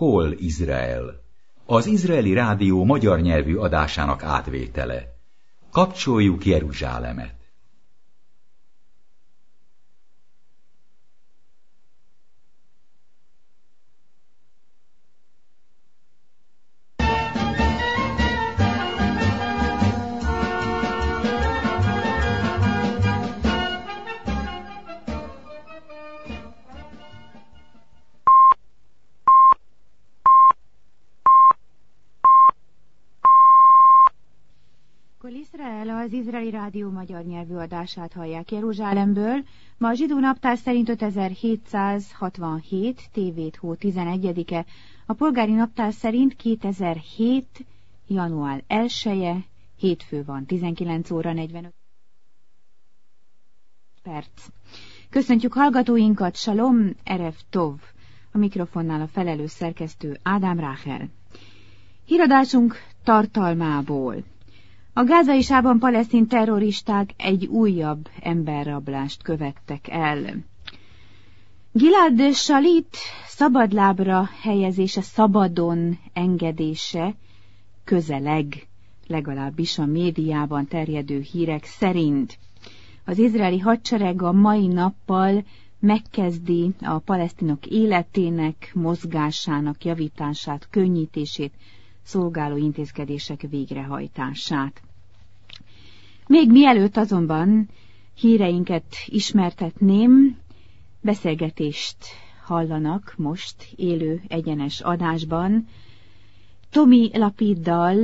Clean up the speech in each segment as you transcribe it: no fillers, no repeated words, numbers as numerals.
Kol Izrael, az izraeli rádió magyar nyelvű adásának átvétele. Kapcsoljuk Jeruzsálemet! Kol Izrael, az izraeli rádió magyar nyelvű adását hallják Jeruzsálemből. Ma a zsidó naptár szerint 5767, tévét hó 11-e, a polgári naptár szerint 2007. január 1-e, hétfő van, 19 óra 45 perc. Köszöntjük hallgatóinkat, Salom, Erev Tov, a mikrofonnál a felelős szerkesztő Ádám Ráhel. Híradásunk tartalmából. A gázai sávban palesztin terroristák egy újabb emberrablást követtek el. Gilad Shalit szabadlábra helyezése, szabadon engedése közeleg, legalábbis a médiában terjedő hírek szerint. Az izraeli hadsereg a mai nappal megkezdi a palesztinok életének, mozgásának javítását, könnyítését, szolgáló intézkedések végrehajtását. Még mielőtt azonban híreinket ismertetném, beszélgetést hallanak most élő egyenes adásban Tomi Lapiddal,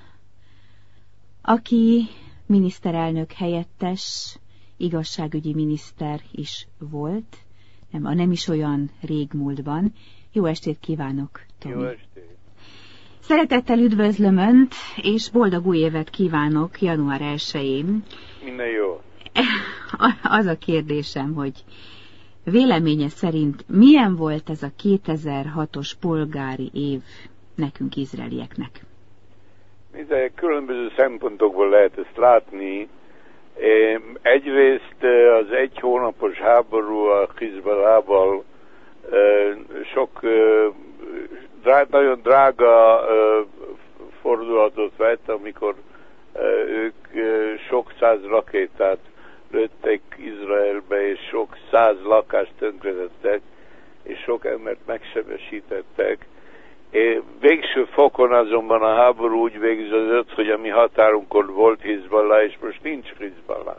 aki miniszterelnök helyettes, igazságügyi miniszter is volt, nem is olyan régmúltban. Jó estét kívánok, Tomi! Jó estét! Szeretettel üdvözlöm Önt, és boldog új évet kívánok január 1-én. Minden jó. Az a kérdésem, hogy véleménye szerint milyen volt ez a 2006-os polgári év nekünk, izraelieknek? De különböző szempontokból lehet ezt látni. Egyrészt az egy hónapos háború a Hizballahval sok nagyon drága fordulatot vett, amikor ők sok száz rakétát lőttek Izraelbe, és sok száz lakást tönkretettek, és sok embert megsebesítettek. Végső fokon azonban a háború úgy végződött, hogy a mi határunkon volt Hizballah, és most nincs Hizballah.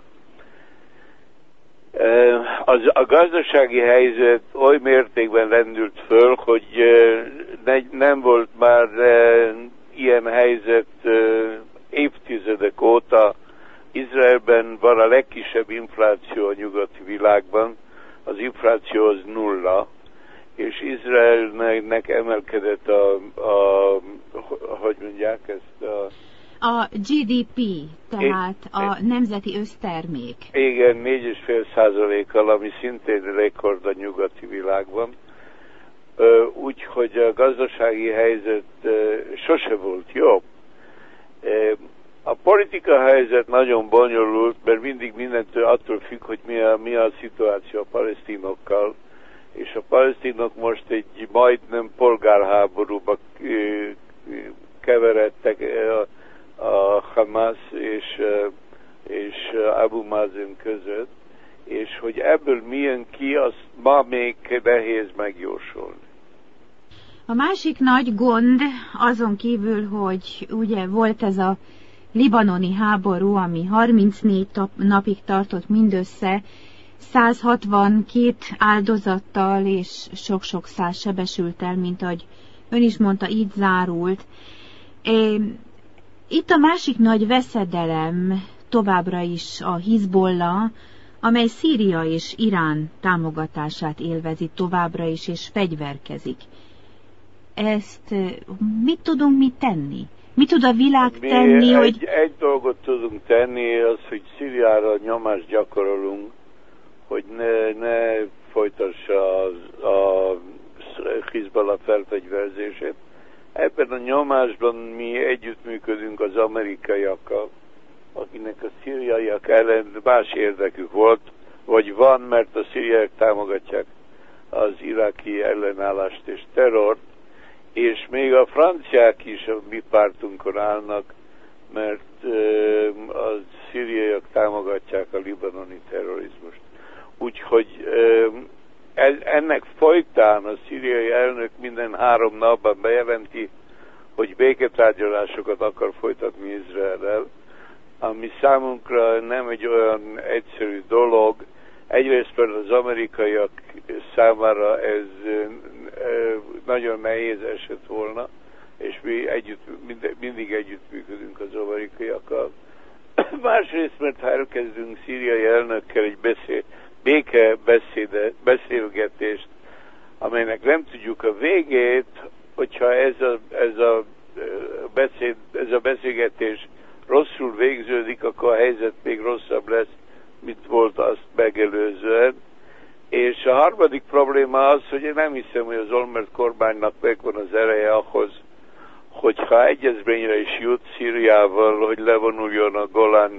A gazdasági helyzet oly mértékben lendült föl, hogy nem volt már ilyen helyzet évtizedek óta. Izraelben van a legkisebb infláció a nyugati világban, az infláció az 0, és Izraelnek emelkedett hogy mondják ezt a GDP, tehát a nemzeti össztermék. Igen, 4,5%-kal, ami szintén rekord a nyugati világban. Úgyhogy a gazdasági helyzet sose volt jobb. A politika helyzet nagyon bonyolult, mert mindig mindentől attól függ, hogy mi a szituáció a palesztinokkal, és a palesztinok most egy majdnem polgárháborúba keveredtek a Hamas és Abu Mazen között, és hogy ebből milyen ki, azt ma még nehéz megjósolni. A másik nagy gond azon kívül, hogy ugye volt ez a libanoni háború, ami 34 napig tartott mindössze, 162 áldozattal és sok-sok száz sebesültel, mint ahogy ön is mondta, így zárult. Itt a másik nagy veszedelem továbbra is a Hizbollah, amely Szíria és Irán támogatását élvezi továbbra is, és fegyverkezik. Ezt mit tudunk mi tenni? Mit tud a világ tenni, hogy... Egy dolgot tudunk tenni, az, hogy Szíriára nyomást gyakorolunk, hogy ne folytassa a Hizbollah felfegyverzését. Ebben a nyomásban mi együttműködünk az amerikaiakkal, akinek a szíriaiak ellen más érdekük volt, vagy van, mert a szíriaiak támogatják az iraki ellenállást és terrort, és még a franciák is a mi pártunkon állnak, mert a szíriaiak támogatják a libanoni terrorizmust. Úgyhogy ennek folytán a szíriai elnök minden 3 napban bejelenti, hogy béketárgyalásokat akar folytatni Izraellel, ami számunkra nem egy olyan egyszerű dolog. Egyrészt például az amerikaiak számára ez nagyon nehéz eset volna, és mi mindig együttműködünk az amerikaiakkal. Másrészt, mert ha elkezdünk szíriai elnökkel egy beszélgetést, amelynek nem tudjuk a végét, hogyha ez a beszélgetés rosszul végződik, akkor a helyzet még rosszabb lesz, mint volt azt megelőzően. És a harmadik probléma az, hogy én nem hiszem, hogy az Olmert kormánynak megvan az ereje ahhoz, hogyha egyezményre is jut Szíriával, hogy levonuljon a Golán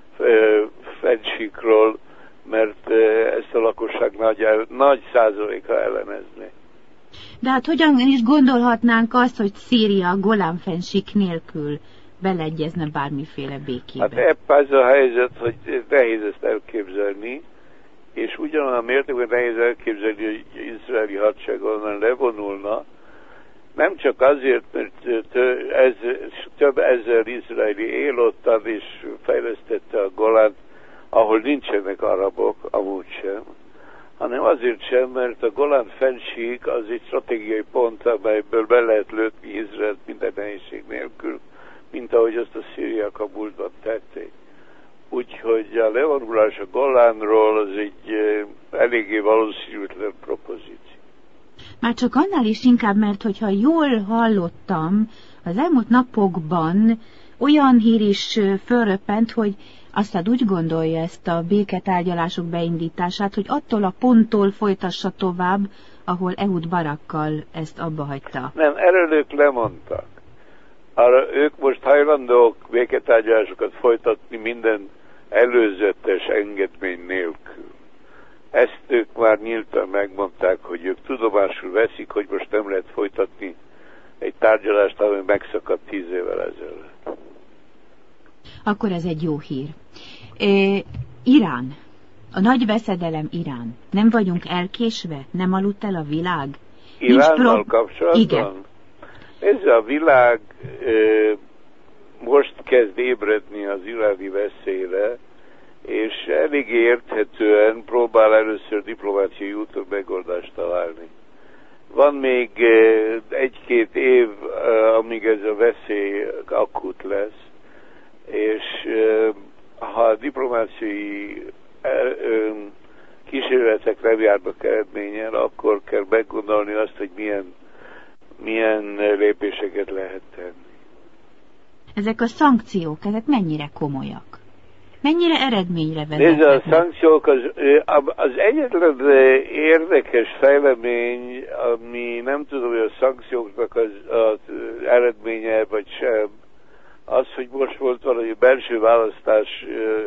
fennsíkról, mert ezt a lakosság nagy százaléka ellenezné. De hát hogyan is gondolhatnánk azt, hogy Szíria a Golán fennsík nélkül beleegyezne bármiféle békébe? Hát ebben ez a helyzet, hogy nehéz ezt elképzelni, és ugyanolyan mértékben nehéz elképzelni, hogy izraeli hadsereg onnan levonulna, nem csak azért, mert több ezer izraeli él ottan és fejlesztette a Golánt, ahol nincsenek arabok, amúgy sem, hanem azért sem, mert a Golán fennsík az egy stratégiai pont, amelyből be lehet lőni Izraelt minden nehézség nélkül, mint ahogy azt a szíriak a múltban tették. Úgyhogy a levonulás a Golánról az egy eléggé valószínűtlen propozíció. Már csak annál is inkább, mert hogyha jól hallottam, az elmúlt napokban olyan hír is fölröppent, hogy aztán úgy gondolja ezt a béketárgyalások beindítását, hogy attól a ponttól folytassa tovább, ahol Ehud Barakkal ezt abba hagyta. Nem, erről ők lemondtak. Arra ők most hajlandók béketárgyalásokat folytatni minden előzetes engedmény nélkül. Ezt ők már nyíltan megmondták, hogy ők tudomásul veszik, hogy most nem lehet folytatni egy tárgyalást, ami megszakadt 10 évvel ezelőtt. Akkor ez egy jó hír. Irán. A nagy veszedelem Irán. Nem vagyunk elkésve? Nem aludt el a világ? Iránnal kapcsolatban? Igen. Ez a világ most kezd ébredni az iráni veszélyre, és elég érthetően próbál először diplomáciai úton megoldást találni. Van még 1-2 év, amíg ez a veszély akut lesz, és ha a diplomáciai kísérletek nem járnak eredménnyel, akkor kell meggondolni azt, hogy milyen lépéseket lehet tenni. Ezek a szankciók, ezek mennyire komolyak? Mennyire eredményre vezetnek? Ez a szankciók az egyetlen érdekes fejlemény, ami nem tudom, hogy a szankcióknak az eredménye vagy sem, az, hogy most volt valami belső választás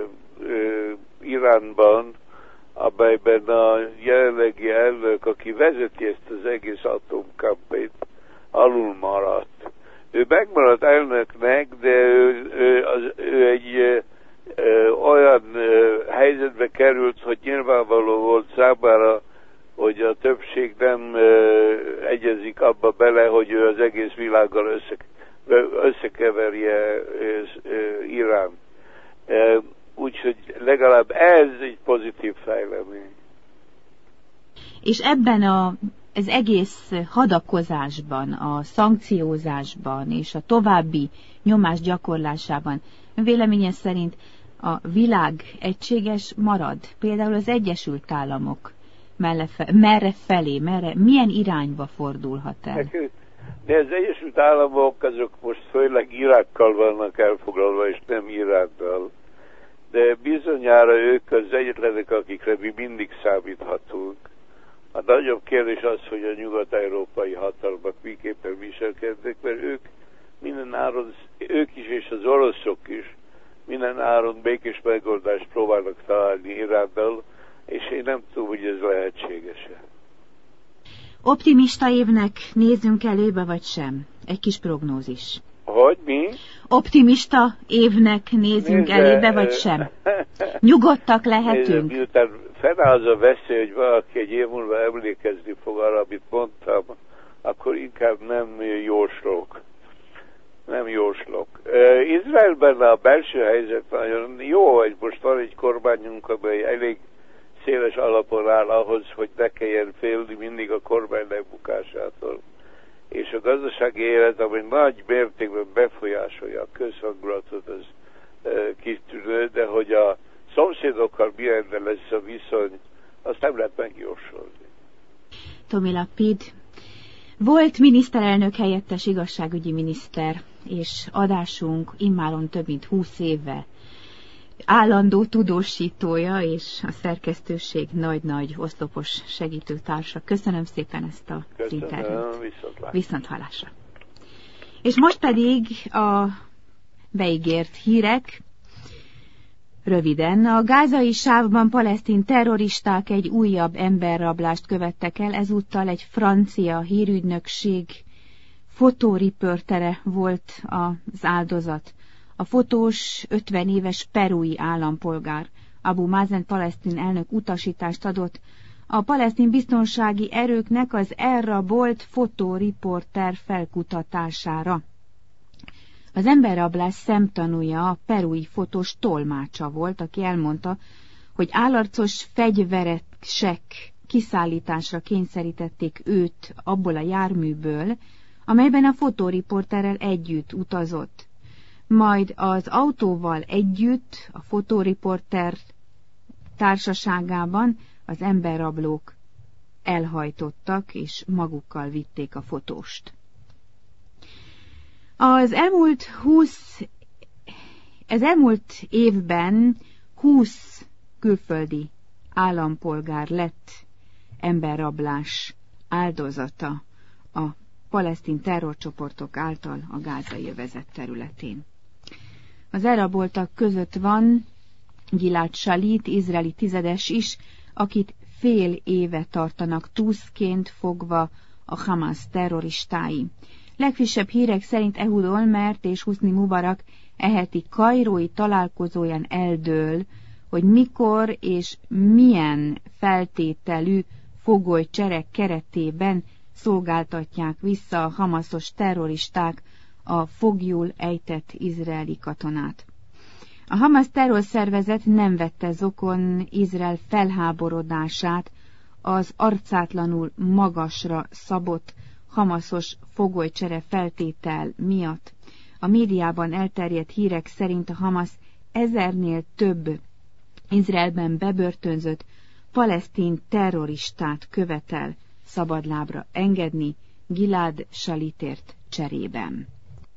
Iránban, amelyben a jelenlegi elnök, aki vezeti ezt az egész atomkampányt, alul maradt. Ő megmaradt elnöknek, de ő egy olyan helyzetbe került, hogy nyilvánvaló volt számára, hogy a többség nem egyezik abba bele, hogy ő az egész világgal összekeverje Irán. Úgyhogy legalább ez egy pozitív fejlemény. És ebben az egész hadakozásban, a szankciózásban és a további nyomás gyakorlásában véleménye szerint a világ egységes marad? Például az Egyesült Államok merre felé, milyen irányba fordulhat el? De az Egyesült Államok azok most főleg Irakkal vannak elfoglalva, és nem Iránnal. De bizonyára ők az egyetlenek, akikre mi mindig számíthatunk. A nagyobb kérdés az, hogy a nyugat-európai hatalmak miképpen viselkednek, mert ők minden áron, ők is és az oroszok is minden áron békés megoldást próbálnak találni Iránnal, és én nem tudom, hogy ez lehetséges-e. Optimista évnek nézzünk elébe, vagy sem? Egy kis prognózis. Hogy mi? Optimista évnek nézzünk elébe, vagy sem? Nyugodtak lehetünk? Miután fennáll az a veszély, hogy valaki egy év múlva emlékezni fog arra, amit mondtam, akkor inkább nem jóslok. Izraelben a belső helyzet nagyon jó, hogy most van egy kormányunk, amely elég széles alapon áll ahhoz, hogy ne kelljen félni mindig a kormány megbukásától. És a gazdasági élet, amely nagy mértékben befolyásolja a közhangulatot, az kitűnő, de hogy a szomszédokkal milyen lesz a viszony, azt nem lehet megjósolni. Tomi Lapid volt miniszterelnök helyettes igazságügyi miniszter, és adásunk immáron több mint 20 éve állandó tudósítója, és a szerkesztőség nagy-nagy oszlopos segítőtársa. Köszönöm szépen ezt a interjút. Viszonthallásra. És most pedig a beígért hírek. Röviden, a gázai sávban palesztin terroristák egy újabb emberrablást követtek el, ezúttal egy francia hírügynökség fotóriportere volt az áldozat. A fotós 50 éves perui állampolgár. Abu Mazen palesztin elnök utasítást adott a palesztin biztonsági erőknek az elrabolt fotóriporter felkutatására. Az emberrablás szemtanúja a perui fotós tolmácsa volt, aki elmondta, hogy állarcos fegyveresek kiszállításra kényszerítették őt abból a járműből, amelyben a fotóriporterrel együtt utazott. Majd az autóval együtt a fotóriporter társaságában az emberrablók elhajtottak, és magukkal vitték a fotóst. Az elmúlt évben 20 külföldi állampolgár lett emberrablás áldozata a palesztin terrorcsoportok által a gázai övezet területén. Az elraboltak között van Gilad Shalit, izraeli tizedes is, akit fél éve tartanak túszként fogva a Hamas terroristái. Legfrissebb hírek szerint Ehud Olmert és Husni Mubarak heti kairói találkozóján eldől, hogy mikor és milyen feltételű fogolycserek keretében szolgáltatják vissza a hamaszos terroristák a foglyul ejtett izraeli katonát. A Hamas terrorszervezet nem vette zokon Izrael felháborodását az arcátlanul magasra szabott hamaszos fogolycsere feltétel miatt. A médiában elterjedt hírek szerint a Hamas 1000-nél több Izraelben bebörtönzött palesztin terroristát követel szabadlábra engedni Gilad Shalitért cserében.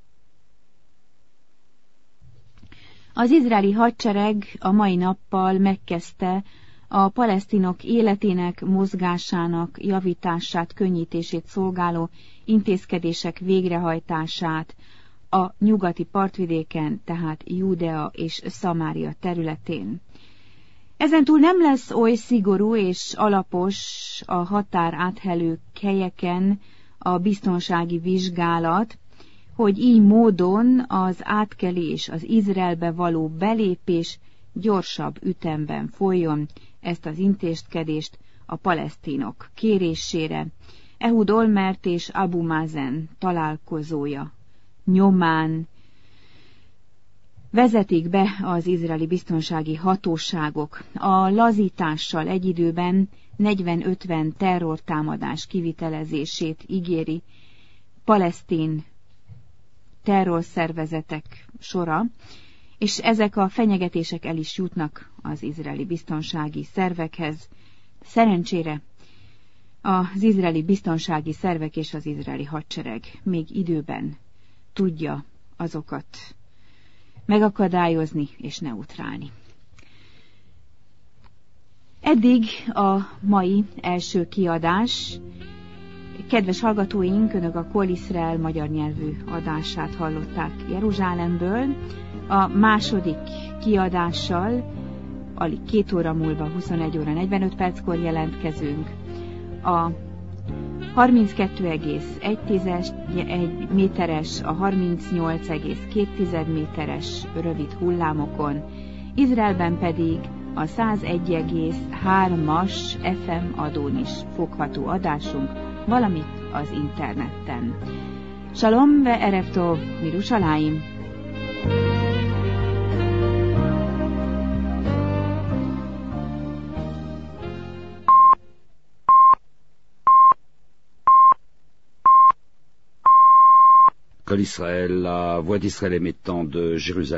Az izraeli hadsereg a mai nappal megkezdte a palesztinok életének, mozgásának javítását, könnyítését szolgáló intézkedések végrehajtását a nyugati partvidéken, tehát Júdea és Szamária területén. Ezentúl nem lesz oly szigorú és alapos a határ áthelő helyeken a biztonsági vizsgálat, hogy így módon az átkelés, az Izraelbe való belépés gyorsabb ütemben folyjon. Ezt az intézkedést a palesztinok kérésére Ehud Olmert és Abu Mazen találkozója nyomán vezetik be az izraeli biztonsági hatóságok. A lazítással egy időben 40-50 terrortámadás kivitelezését ígéri palesztin terrorszervezetek sora, és ezek a fenyegetések el is jutnak az izraeli biztonsági szervekhez. Szerencsére az izraeli biztonsági szervek és az izraeli hadsereg még időben tudja azokat megakadályozni és neutrálni. Eddig a mai első kiadás. Kedves hallgatóink, Önök a Kol Iszrael magyar nyelvű adását hallották Jeruzsálemből. A második kiadással alig 2 óra múlva, 21 óra 45 perckor jelentkezünk. A 32,1 méteres a 38,2 méteres rövid hullámokon, Izraelben pedig a 101,3-as FM adón is fogható adásunk, valamint az interneten. Shalom ve erev tov, Mirushalayim! Israël, la voix d'Israël émettant de Jérusalem.